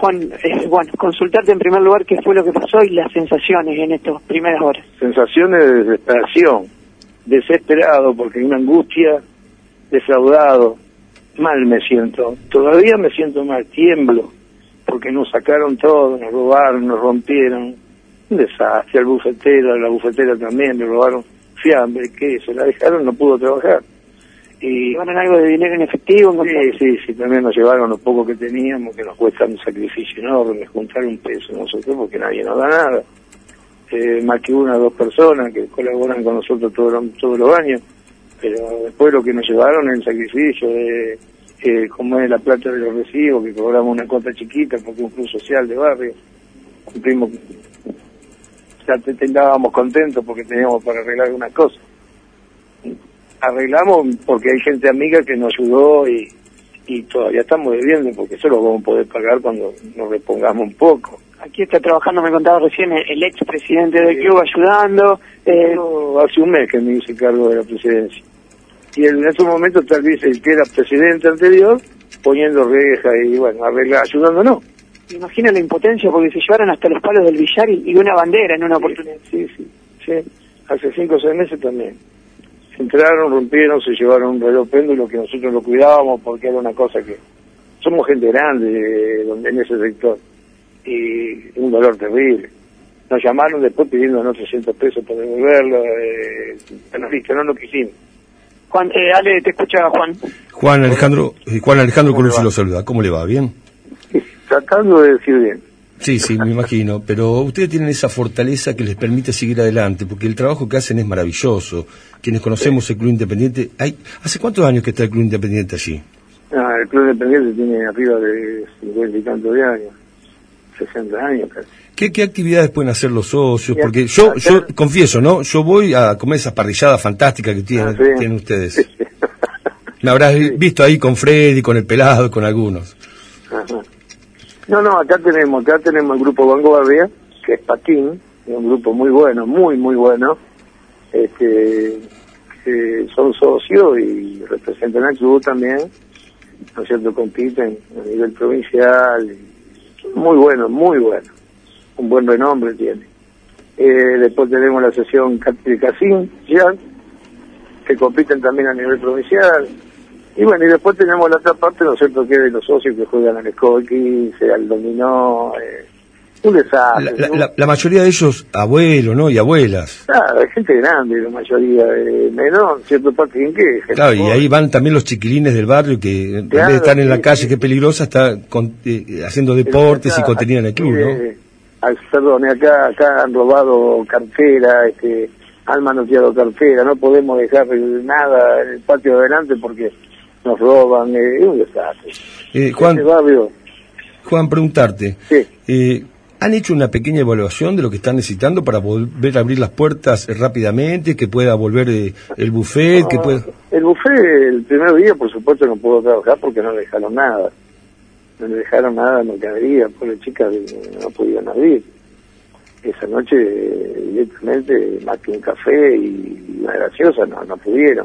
Juan, bueno, consultarte en primer lugar qué fue lo que pasó y las sensaciones en estas primeras horas. Sensaciones de desesperación, desesperado, porque hay una angustia, defraudado, mal me siento, todavía me siento mal, tiemblo, porque nos sacaron todo, nos robaron, nos rompieron, un desastre, al bufetero, a la bufetera también, le robaron fiambre, queso, la dejaron, no pudo trabajar. Y ¿Llevaron algo de dinero en efectivo? Sí, también nos llevaron lo poco que teníamos, que nos cuesta un sacrificio enorme, juntar un peso nosotros, porque nadie nos da nada. Más que una o dos personas que colaboran con nosotros todos los años, pero después lo que nos llevaron es el sacrificio de, como es la plata de los recibos, que cobramos una cuota chiquita, porque es un club social de barrio, cumplimos, ya estábamos contentos porque teníamos para arreglar algunas cosas. Arreglamos porque hay gente amiga que nos ayudó y todavía estamos debiendo, porque eso lo vamos a poder pagar cuando nos repongamos un poco. Aquí está trabajando, me contaba recién, el expresidente del club ayudando. Hace un mes que me hice cargo de la presidencia. Y en ese momento tal vez el que era presidente anterior, poniendo rejas y bueno, ayudándonos. Me imagino la impotencia porque se llevaron hasta los palos del billar y una bandera en una oportunidad. Sí. Hace 5 o 6 meses también. Entraron, rompieron, se llevaron un reloj péndulo que nosotros lo cuidábamos porque era una cosa que... Somos gente grande en ese sector. Y un dolor terrible. Nos llamaron después pidiéndonos 300 pesos para devolverlo. Bueno, listo, no lo quisimos. Juan, Ale, te escucha Juan. Juan Alejandro Coruso lo saluda. ¿Cómo le va? ¿Bien? Tratando de decir bien. Sí, me imagino, pero ustedes tienen esa fortaleza que les permite seguir adelante, porque el trabajo que hacen es maravilloso. Quienes conocemos el Club Independiente, ¿hace cuántos años que está el Club Independiente allí? El Club Independiente tiene arriba de 50 y tantos de años, 60 años casi. ¿Qué actividades pueden hacer los socios? Porque yo confieso, ¿no? Yo voy a comer esas parrilladas fantásticas que tienen ustedes. Me habrás visto ahí con Freddy, con el Pelado, con algunos. Ajá. No, acá tenemos el grupo Vanguardia, que es patín, es un grupo muy bueno, muy bueno, que son socios y representan al club también, ¿no es cierto? Compiten a nivel provincial, muy bueno, un buen renombre tiene. Después tenemos la sesión Casín, ya, que compiten también a nivel provincial. Y bueno, y después tenemos la otra parte, ¿no es cierto?, que es de los socios que juegan al escoqui, al dominó, un desastre. La mayoría de ellos abuelos, ¿no?, y abuelas. Claro, hay gente grande, la mayoría, menor, cierto parte en qué. Claro, y ahí van también los chiquilines del barrio que en vez de estar en la calle, que es peligrosa, está haciendo deportes y contenido en el club, ¿no? Perdón, acá han robado cartera, han manoteado cartera, no podemos dejar nada en el patio de adelante porque nos roban, es un desastre. Juan, preguntarte, sí. ¿Han hecho una pequeña evaluación de lo que están necesitando para volver a abrir las puertas rápidamente, que pueda volver el buffet? El buffet el primer día, por supuesto, no pudo trabajar porque no le dejaron nada. No le dejaron nada, no cabría, por las chicas no podían abrir. Esa noche, directamente, más que un café y una graciosa, no pudieron.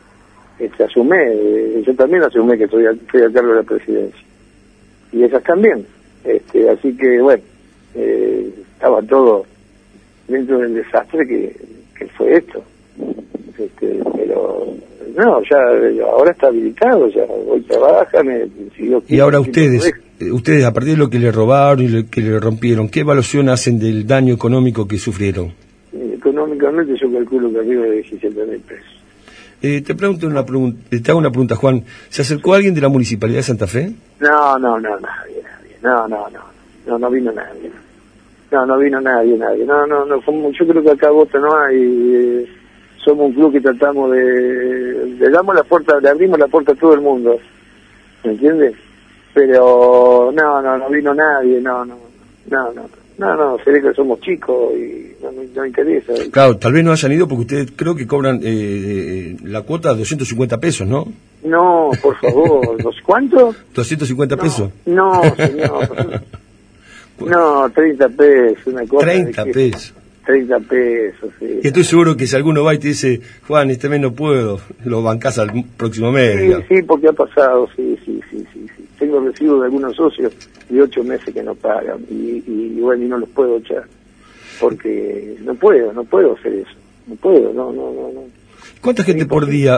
Yo también asumí que estoy a cargo de la presidencia. Y esas también. Así que, bueno, estaba todo dentro del desastre que fue esto. Pero, no, ya ahora está habilitado, ya hoy trabajan. Y ahora ustedes, a partir de lo que le robaron y lo que le rompieron, ¿qué evaluación hacen del daño económico que sufrieron? Económicamente yo calculo que arriba de 17.000 pesos. Te hago una pregunta, Juan. ¿Se acercó alguien de la Municipalidad de Santa Fe? No, nadie. No vino nadie. No vino nadie. No, yo creo que acá voto no hay. Somos un club que tratamos le abrimos la puerta a todo el mundo. ¿Me entiendes? Pero no vino nadie, no, se ve que somos chicos y no interesa. Claro, tal vez no hayan ido porque ustedes creo que cobran la cuota de 250 pesos, ¿no? No, por favor, ¿cuánto? 250 pesos. No, señor. No, 30 pesos, una cosa. 30 pesos. 30 pesos, sí. Y estoy seguro que si alguno va y te dice, Juan, mes no puedo, lo bancás al próximo mes. Sí, porque ha pasado, sí. tengo recibo de algunos socios de 8 meses que no pagan, y bueno, y no los puedo echar, porque no puedo hacer eso, no puedo, no. ¿Cuánta gente por día,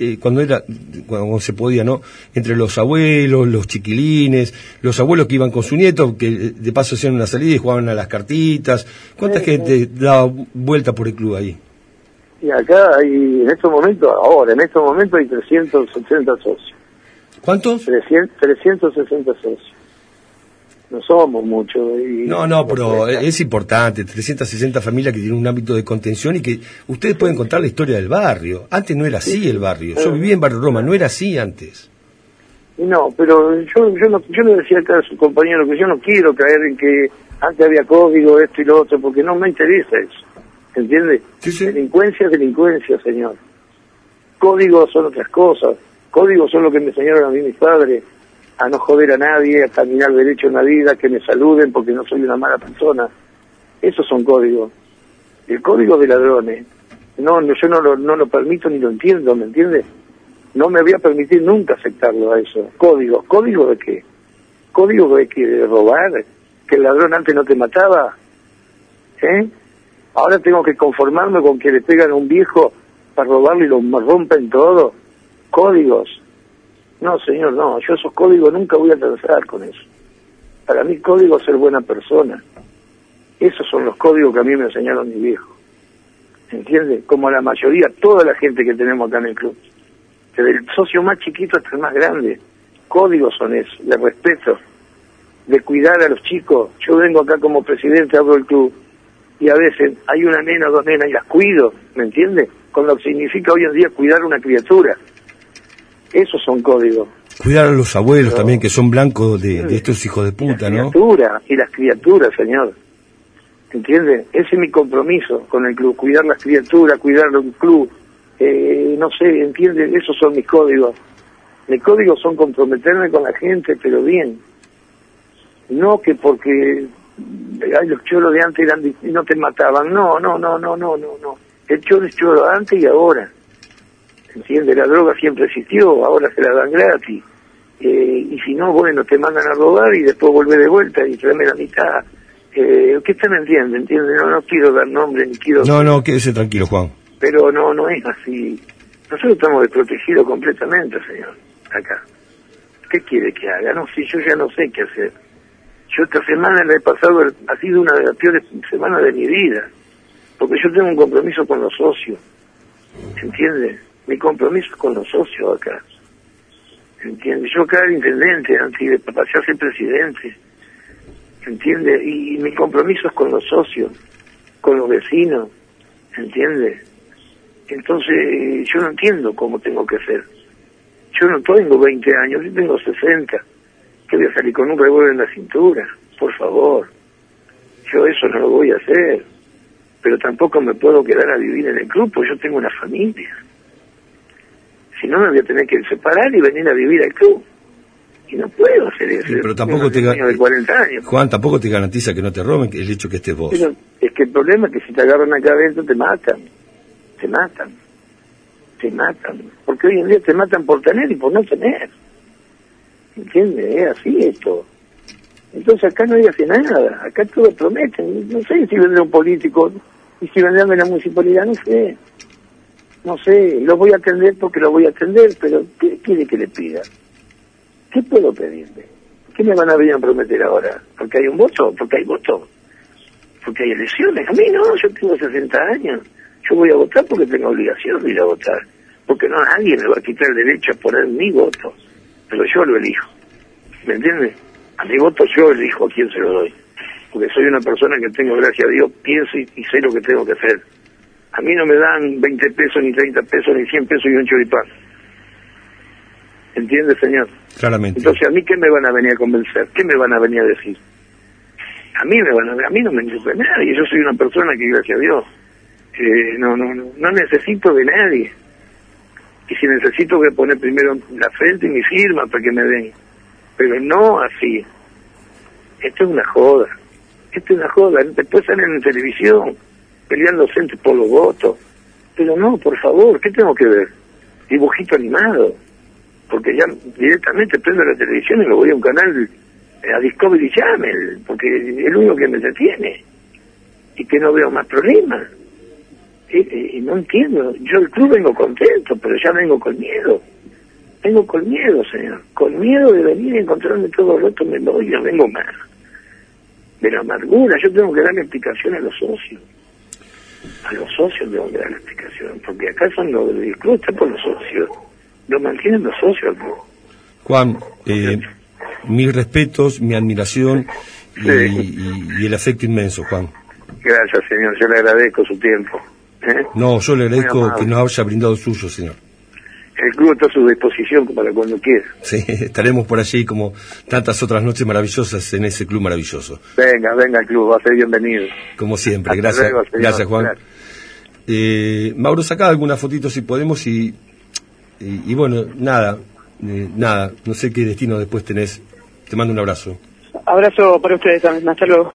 cuando se podía, ¿no? Entre los abuelos, los chiquilines, los abuelos que iban con su nieto, que de paso hacían una salida y jugaban a las cartitas, ¿cuánta gente daba vuelta por el club ahí? Y acá hay, en estos momentos hay 380 socios. ¿Cuántos? 360 socios. No somos muchos. No, pero es importante, 360 familias que tienen un ámbito de contención y que ustedes pueden contar la historia del barrio. Antes no era así el barrio. Yo vivía en Barrio Roma, no era así antes. No, pero yo le decía acá a su compañero que yo no quiero caer en que antes había código, esto y lo otro, porque no me interesa eso. ¿Entiende? Sí. Delincuencia es delincuencia, señor. Códigos son otras cosas. Códigos son lo que me enseñaron a mí mis padres. A no joder a nadie, a caminar derecho en la vida, que me saluden porque no soy una mala persona. Esos son códigos. El código de ladrones, yo no lo permito ni lo entiendo, ¿me entiendes? No me voy a permitir nunca aceptarlo a eso. ¿Código de qué? ¿Código de qué? ¿De robar? ¿Que el ladrón antes no te mataba? Ahora tengo que conformarme con que le pegan a un viejo para robarlo y lo rompen todo. Códigos. No, señor, no. Yo esos códigos nunca voy a transar con eso. Para mí código es ser buena persona. Esos son los códigos que a mí me enseñaron mis viejos. ¿Entiende? Como la mayoría, toda la gente que tenemos acá en el club. Desde el socio más chiquito hasta el más grande. Códigos son esos, de respeto, de cuidar a los chicos. Yo vengo acá como presidente, abro el club, y a veces hay una nena o dos nenas y las cuido, ¿me entiende? Con lo que significa hoy en día cuidar a una criatura. Esos son códigos. Cuidar a los abuelos también, que son blancos de estos hijos de puta, ¿no? Y las criaturas, señor. ¿Entiende? Ese es mi compromiso con el club, cuidar las criaturas, cuidar el club. No sé, ¿entiende? Esos son mis códigos. Mis códigos son comprometerme con la gente, pero bien. No que porque los choros de antes no te mataban. No. El choro es choro antes y ahora. ¿Entiende? La droga siempre existió, ahora se la dan gratis. Y si no, bueno, te mandan a robar y después volver de vuelta y traerme la mitad. ¿Qué usted me entiende? ¿Entiende? No quiero dar nombre ni quiero... No, quédese tranquilo, Juan. Pero no es así. Nosotros estamos desprotegidos completamente, señor, acá. ¿Qué quiere que haga? No, si yo ya no sé qué hacer. Yo esta semana, la he pasado, ha sido una de las peores semanas de mi vida. Porque yo tengo un compromiso con los socios. ¿Entiende? Mi compromiso es con los socios acá. ¿Entiende? Yo acá era intendente antes de pasar a ser presidente. ¿Entiende? Y mi compromiso es con los socios, con los vecinos. ¿Entiende? Entonces, yo no entiendo cómo tengo que hacer. Yo no tengo 20 años, yo tengo 60. ¿Qué voy a salir con un revólver en la cintura? Por favor. Yo eso no lo voy a hacer. Pero tampoco me puedo quedar a vivir en el club, porque yo tengo una familia. Si no, me voy a tener que separar y venir a vivir al club. Y no puedo hacer eso. Sí, pero tampoco de 40 años. Juan, tampoco te garantiza que no te roben el hecho que estés vos. Pero es que el problema es que si te agarran acá adentro te matan. Porque hoy en día te matan por tener y por no tener. ¿Entiendes? Es así esto. Entonces acá no hace nada. Acá todo prometen. No sé si vendrá un político y si vendrán de la municipalidad, no sé, lo voy a atender porque lo voy a atender, pero ¿qué quiere que le pida? ¿Qué puedo pedirle? ¿Qué me van a venir a prometer ahora? ¿Porque hay un voto? ¿Porque hay voto? ¿Porque hay elecciones? A mí no, yo tengo 60 años. Yo voy a votar porque tengo obligación de ir a votar. Porque no, nadie me va a quitar el derecho a poner mi voto. Pero yo lo elijo. ¿Me entiendes? A mi voto yo elijo a quién se lo doy. Porque soy una persona que tengo, gracias a Dios, pienso y sé lo que tengo que hacer. A mí no me dan 20 pesos, ni 30 pesos, ni 100 pesos y un choripán. ¿Entiende, señor? Claramente. Entonces, ¿a mí qué me van a venir a convencer? ¿Qué me van a venir a decir? A mí no me interesa nadie. Yo soy una persona que, gracias a Dios, no necesito de nadie. Y si necesito, voy a poner primero la frente y mi firma para que me den. Pero no así. Esto es una joda. Después salen en televisión peleándose por los votos. Pero no, por favor, ¿qué tengo que ver? Dibujito animado. porque ya directamente prendo la televisión y me voy a un canal, a Discovery Channel, porque es lo único que me detiene y que no veo más problemas. Y no entiendo, yo el club vengo contento, pero ya vengo con miedo. Vengo con miedo, señor, con miedo de venir y encontrarme todo roto, me voy, no vengo más. De la amargura, yo tengo que darle explicación a los socios. A los socios tengo que darle explicación, porque acá son los del club, está por los socios. Lo mantienen los socios, ¿no? Juan, mis respetos, mi admiración y el afecto inmenso, Juan. Gracias, señor, yo le agradezco su tiempo. No, yo le agradezco que nos haya brindado suyo, señor. El club está a su disposición para cuando quiera. Sí, estaremos por allí como tantas otras noches maravillosas en ese club maravilloso. Venga al club, va a ser bienvenido. Como siempre, gracias, luego, gracias Juan. Gracias. Mauro, sacá alguna fotito si podemos y bueno, nada, no sé qué destino después tenés. Te mando un abrazo. Abrazo para ustedes también, hasta luego.